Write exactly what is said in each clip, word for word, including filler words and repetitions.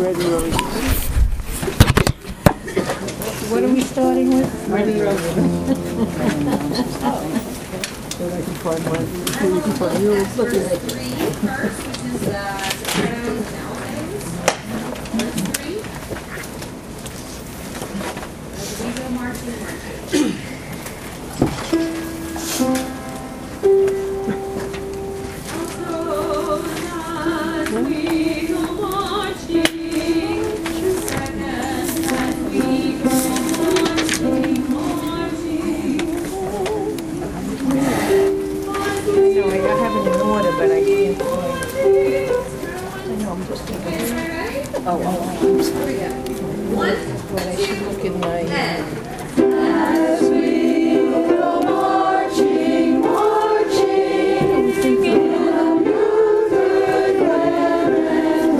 Red roses. What are we starting with? Red roses. So I can find one. So we can find yours. Look at it. Three first, which is uh, sopranos and altos. Verse three. As we go marching, marching. Oh, oh, I'm sorry. One, Well, I should look in my... and. As we go marching, marching, in a new good land and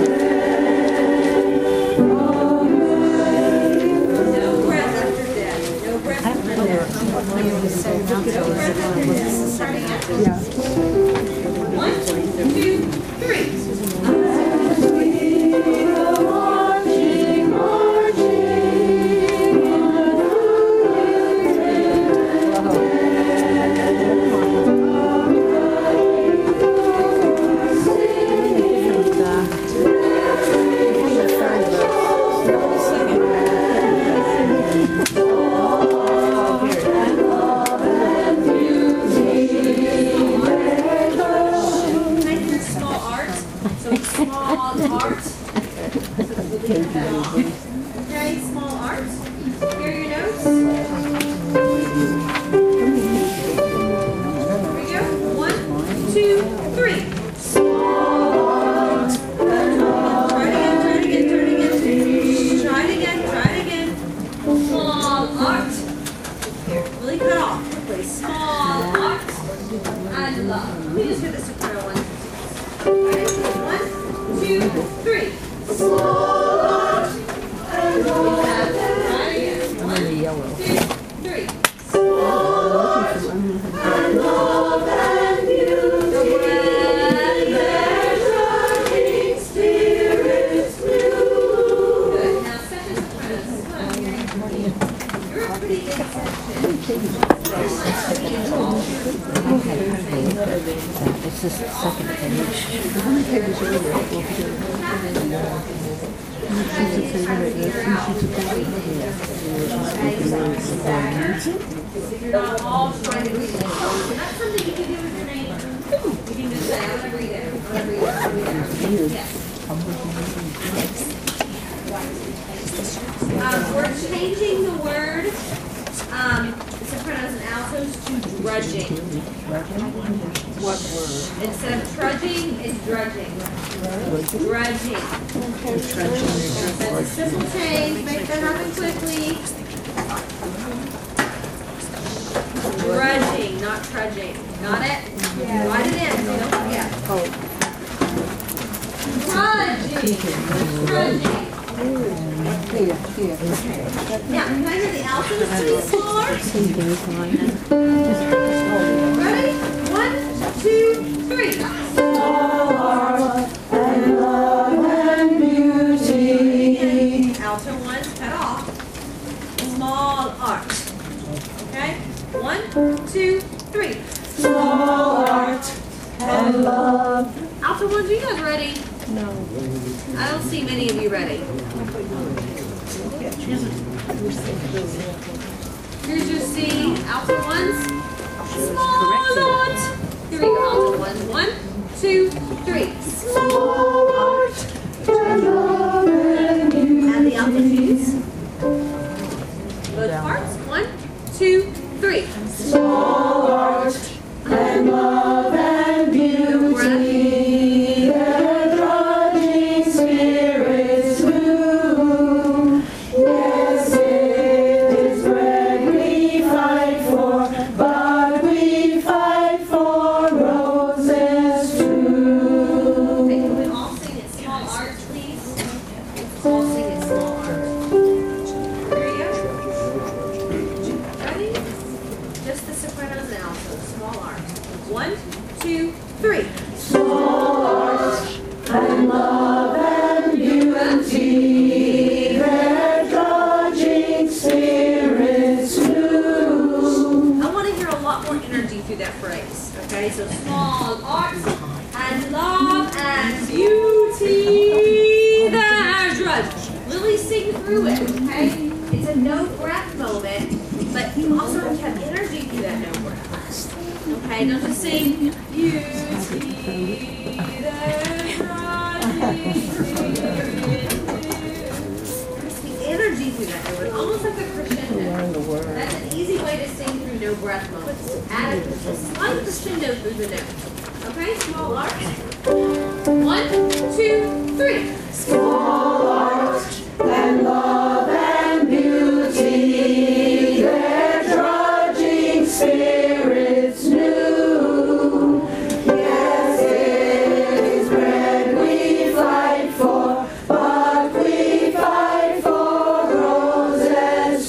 No breath after death. No breath after death. Yeah. One, two, three. marching, marching, Small art. So small art. Okay, small art. Here are your notes. Here we go. One, two, three. Try it again, try it again, try it again. Try it again, try it again. Small art. Here, really cut off. Play small art and love. Let me just hear the soprano one. Ready? One, two, three. It's the second page. How many pages are there? You're not all trying to read it. That's something you can do with your name. You can just say, I want to read it. I want to read it. I want to read it. Yes. Um, we're changing the word um, sopranos and altos to drudging. What word? Instead of trudging, it's drudging. Drudging. That's a simple change. Make that happen quickly. Drudging, not trudging. Got it? Yeah. Write it in so you don't forget. Oh. Trudging. Trudging. Here, here. Now, can I hear the altos please, Lord? Ready? One, two, three. and love and beauty. Alto ones cut off. Small art. Okay? One, two, three. Small art and love. Alto ones, are you guys ready? No. I don't see many of you ready. Here's your C. Alto ones. Small art. Here we go, alto ones. One, two, three. Small art and love and beauty. And the alto G's. Both parts. One, two, three. Small art and love and beauty. Their drudging spirits move. Yes, it is bread we fight for, but we fight for roses too. Okay, can we all sing Ready? So small art and love and beauty. There, drudge. Lily, sing through it, okay? It's a no breath moment, but you also have to have energy through that no breath. Okay, don't just sing beauty. There, drudge. Energy through that no breath, almost like a crescendo. That's an easy way to sing through no breath moments. Add a, a slight crescendo through the notes. Okay, small art. One, two, three. Small art and love and beauty, their drudging spirits new. Yes, it is bread we fight for, but we fight for roses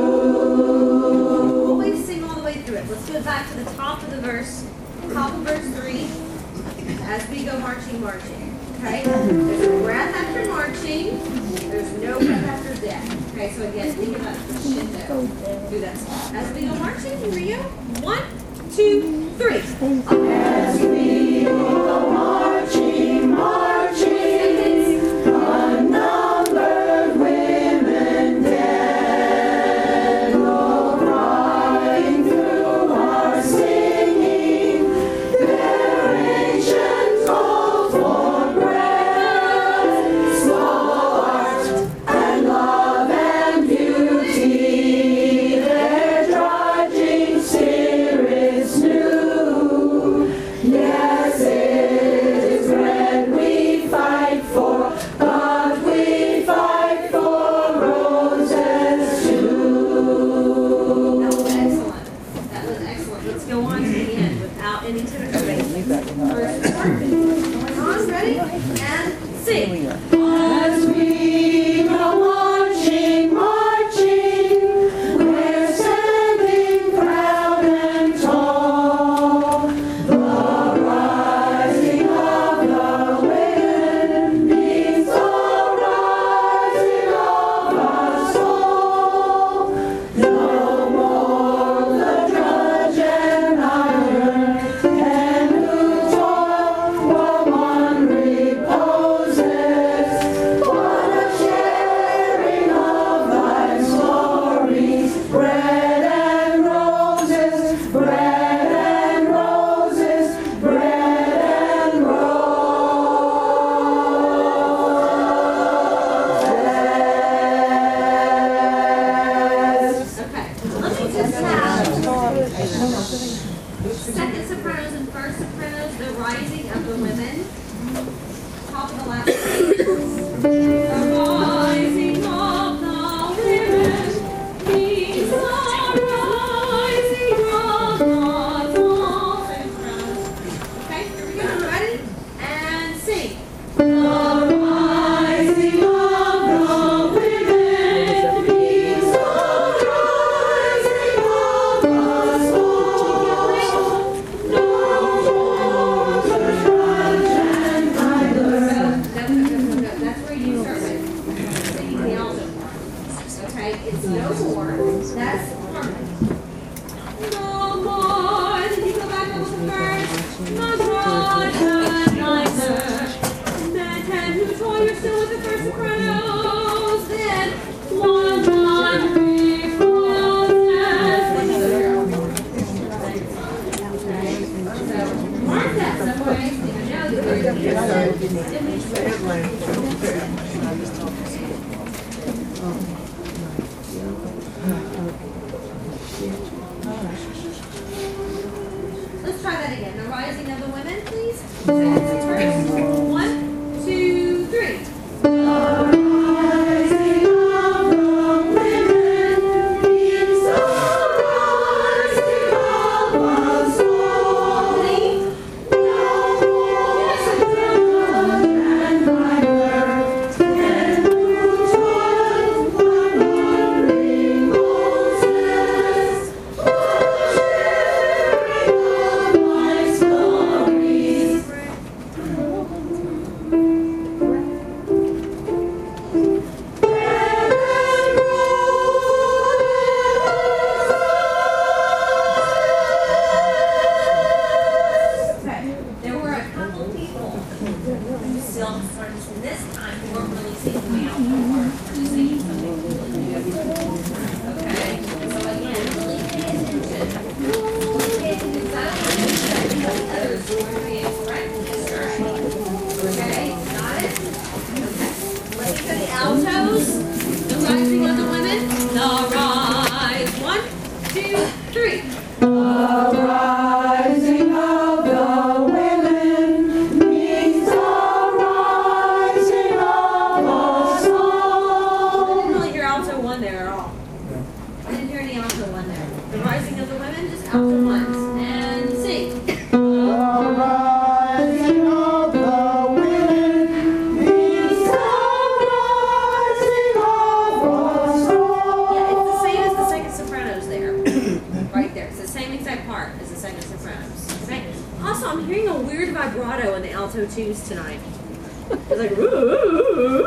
too. We'll wait to sing all the way through it. Let's go back to the top of the verse, top of verse three, as we go marching, marching. Okay? There's a breath after marching. There's no breath after death. Okay, so again, think about crescendo. Do that. As we go marching, here we go. One, two, three. As we go marching, marching, unnumbered women dead go crying through our singing, their ancient call for bread. Small art and love and beauty, their drudging spirits new. Yes, it is bread we fight for, but we fight for roses too. That was excellent. That was excellent. Let's go on to the end without any tenor space. First part. Going on, ready? And sing. As we go marching, marching, we're standing proud and tall. The rising of the wind means the rising of our soul. No more the drudge and iron, and who toil while one reposes. What a sharing of thy glories, bread and roses, bread and roses, bread and roses. Okay. Let me just have second sopranos and first sopranos, the rising of the women. Top of the last page. The rising of the women means the rising of God's laws and crowns. Okay, here we go. Ready? And sing. The rising of the women means the rising of God's soul. No more the drudge and idler. No, no, no, no, no. That's where you start with singing the alto part. Okay, it's no more. That's harmony. No more. Then you go back up with the verse. No drudge and idler. Then ten who toil, you're still with the first sopranos. Then one, one, three, four, ten. So mark that some way. You know that Let's try that again. The rising of the women. alto twos tonight. It's like, ooh, ooh,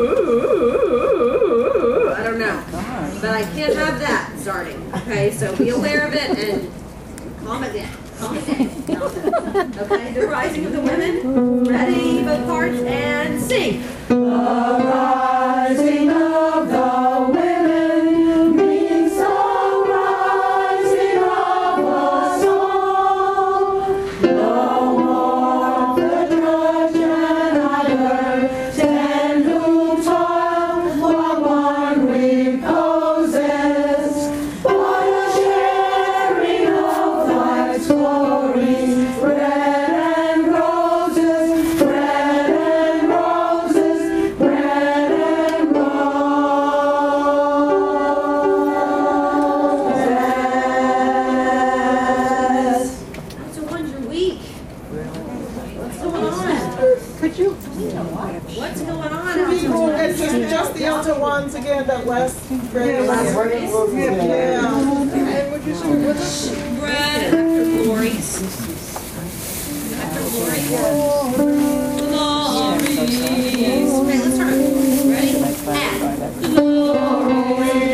ooh, I don't know. But I can't have that starting. Okay, so be aware of it and calm it down. Calm it down. Calm it down. Okay, the rising of the women. Ready, both parts, and sing. The rising of the women means the rising of us all. No more the drudge and idler, ten who toil while one reposes. What a sharing of life's glories, bread and roses, bread and roses, bread and roses. So when's your week? What's going on? Could you? What's going on? People, it's just, just the other ones again that last grade. Yeah. Yeah. And would you share with us? Bread after glories. After glories. Glories. Okay, let's start. Ready? And glories.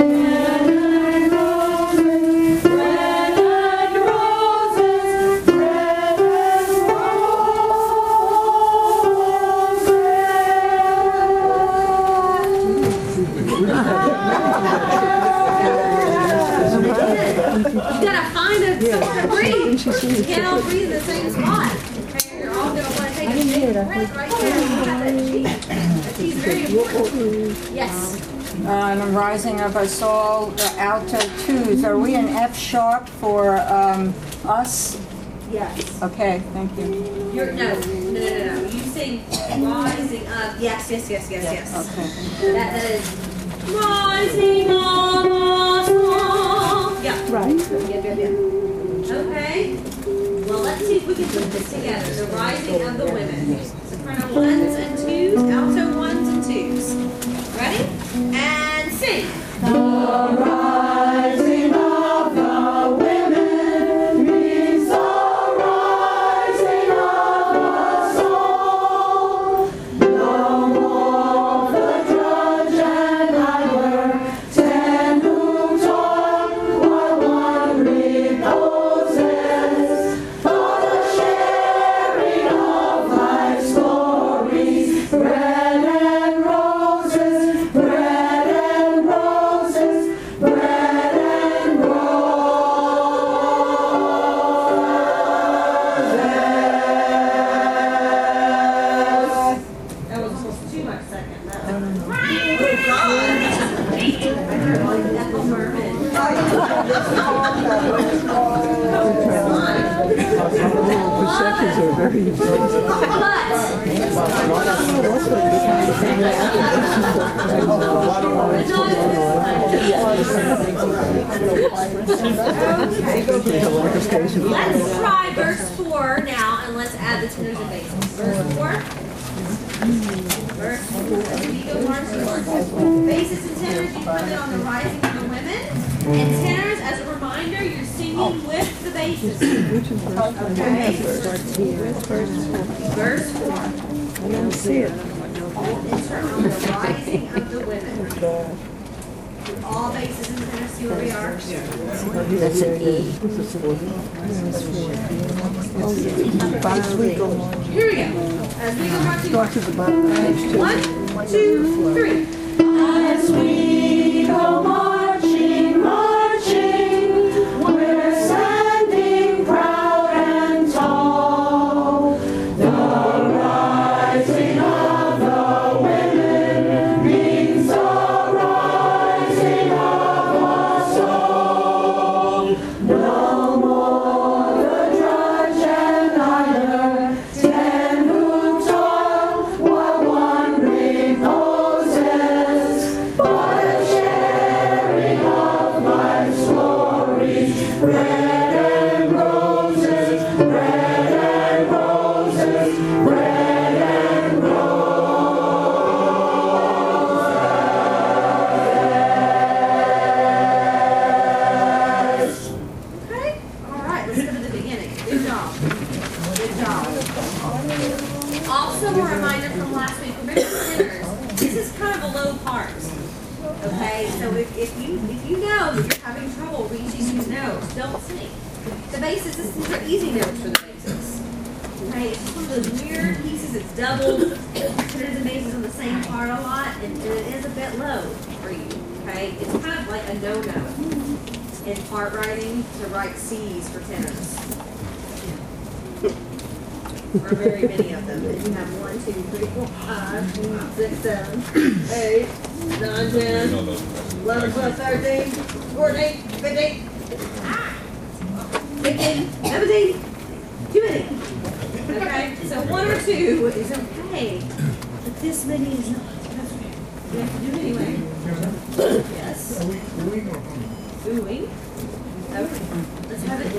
You gotta find a somewhere to breathe. You can't all breathe in the same spot. Okay, you're all gonna want to take a deep breath right there. You got that G. That G is very important. Yes. Uh, and the rising of us all, the alto twos. Are we in F sharp for um, us? Yes. Okay, thank you. You're no, no, no, no, no. You sing rising up. Yes, yes, yes, yes, yes. Okay. That, that is rising of us all. Yeah. Right. Yep, yep, yep. Okay. Well, let's see if we can put this together. The rising of the women. Soprano ones and twos, alto ones and twos. Ready? And sing. The rising of the women means the rising of us all. No more the drudge and idler, ten who toil while one reposes. For the sharing of life's glories, bread and roses, bread and roses, bread and roses. That was almost too much second. That The seconds are very Let's try verse four now, and let's add the tenors and basses. Verse four. Verse four. We go march towards basses and tenors. You put it on the rising of the women, and tenors. As a reminder, you're singing with the basses. Okay. Verse four. I don't see it. Insert on the rising of the women. All basses and tenors. See where we are. That's an E. Here we go. As we go marching Start to the bottom. Page two. One, two, three. As we go marching, marching, we're standing proud and tall. The rising of the women means the rising of us all. No more the drudge and idler, ten who toil while one reposes. a low part. Okay, so if, if you if you know that you're having trouble reaching these notes, don't sing. The basses, this, these are easy notes for the basses. Okay, it's just one of those weird pieces. It's doubled. Tenors and basses on the same part a lot, and, and it is a bit low for you. Okay, it's kind of like a no-no in part writing to write C's for tenors. Or very many of them. You have one, two, three, four, five, six, seven, eight, nine, ten, eleven, twelve, thirteen, fourteen, fifteen, sixteen, seventeen. Too many. Okay? So one or two is okay. But this many is not. That's okay. We have to do it anyway. Yes. Booing. Okay. Let's have it.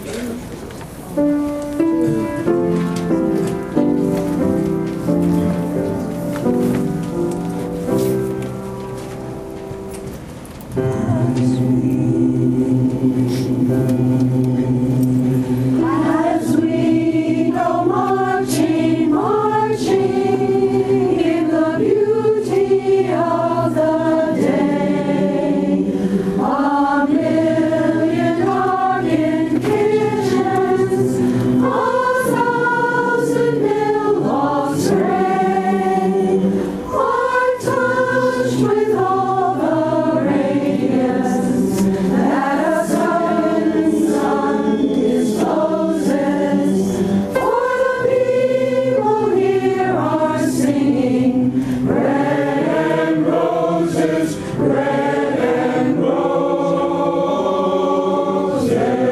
As we go marching, marching in the beauty of the day, a million darkened kitchens, a thousand millocks gray, are touched with all the radiance that a southern sun discloses. For the people here are singing, bread and roses, bread and roses.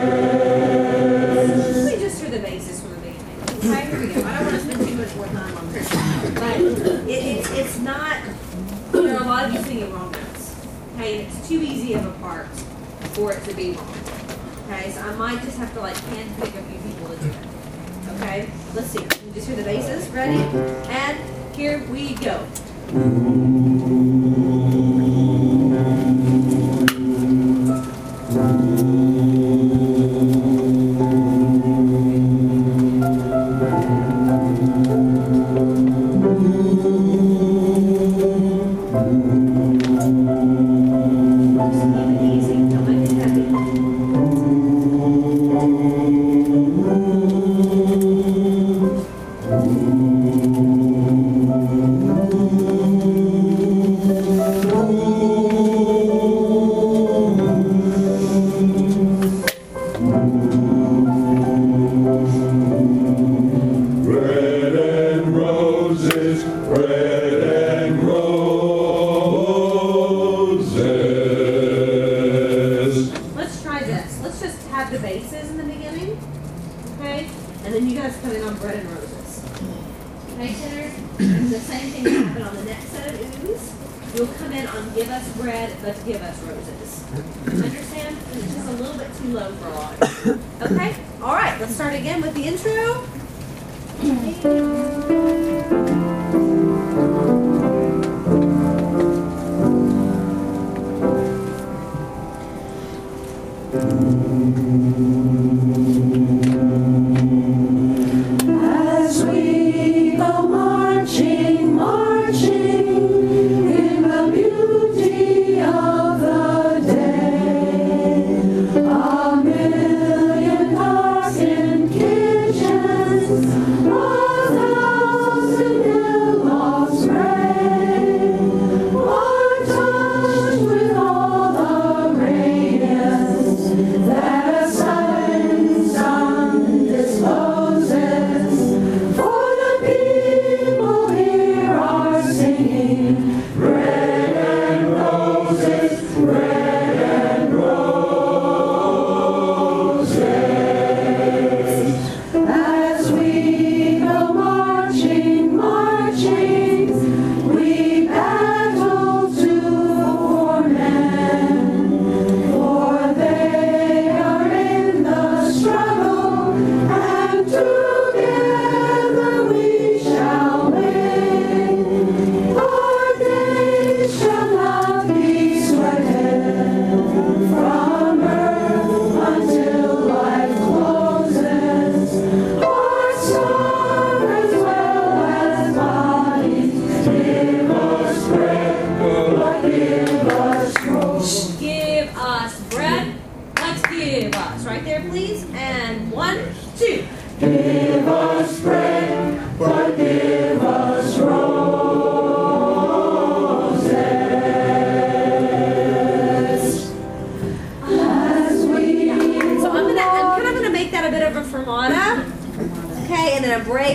Let me just hear the basis from the beginning. Okay, here we go. I don't want to spend too much more time on this. But it, it's, it's not, there are a lot of you singing wrong notes. Okay, and it's too easy of a part for it to be wrong. Okay, so I might just have to like hand pick a few people to do it. Okay, let's see. You just hear the basis. Ready? And here we go. Just keep it easy. Don't make it heavy. Bread and roses, bread and roses. Let's try this. Let's just have the bases in the beginning. Okay? And then you guys come in on bread and roses. Okay, tenors? The same thing will happen on the next set of oohs. You'll come in on give us bread, but give us roses. Understand? It's just a little bit too low for a lot of you. Okay? Alright, let's start again with the intro. As we go marching, marching in the beauty of the day, a million darkened kitchens, a thousand millocks gray.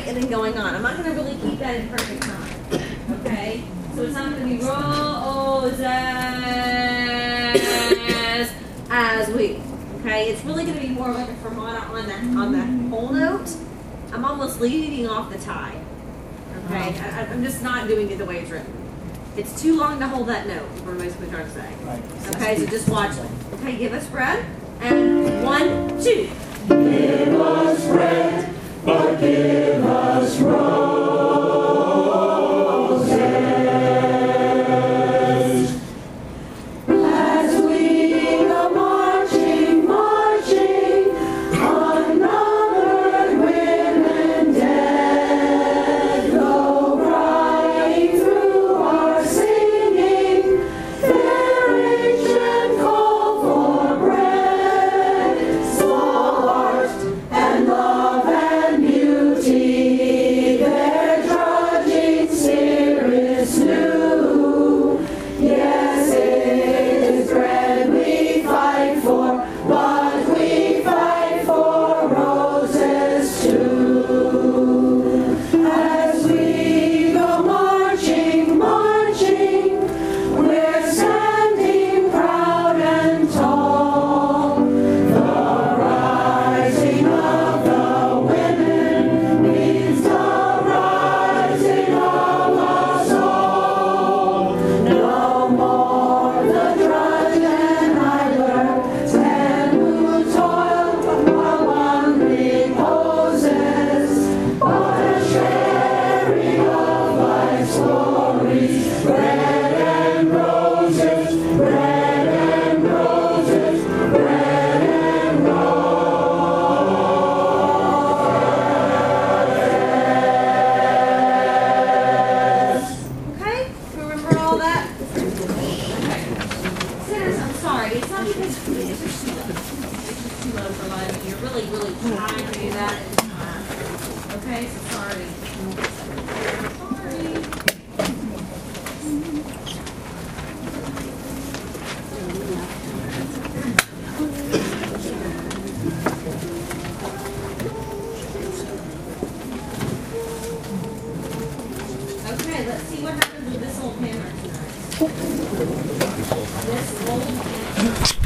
and then going on. I'm not going to really keep that in perfect time. Okay? So it's not going to be roses as we. Okay? It's really going to be more like a fermata on that on that whole note. I'm almost leading off the tie. Okay? I, I'm just not doing it the way it's written. It's too long to hold that note, is what I'm basically trying to say. Okay, so just watch it. Okay, give us bread. And one, two. Give us bread, but give us roses. As we go marching, marching, unnumbered women dead go crying through our singing, their ancient call for bread, small heart and love and beauty, their trudging spirits new. Yes, it is bread we fight for, but we fight for roses too. As we go marching, marching, we're standing proud and tall. The rising of the women means the rising of us all. No more the drudge and idler, men who toil while one reposes, but a sharing of life's glories. Bread and roses, bread and roses, bread and roses. Okay? Remember all that? Okay. Sinners, I'm sorry. It's not because it's just too low. It's just too low for a lot of you. You're really, really trying to do that. And it's not. Okay? So sorry. Sorry. Okay, let's see what happens with this old hammer tonight. This old hammer.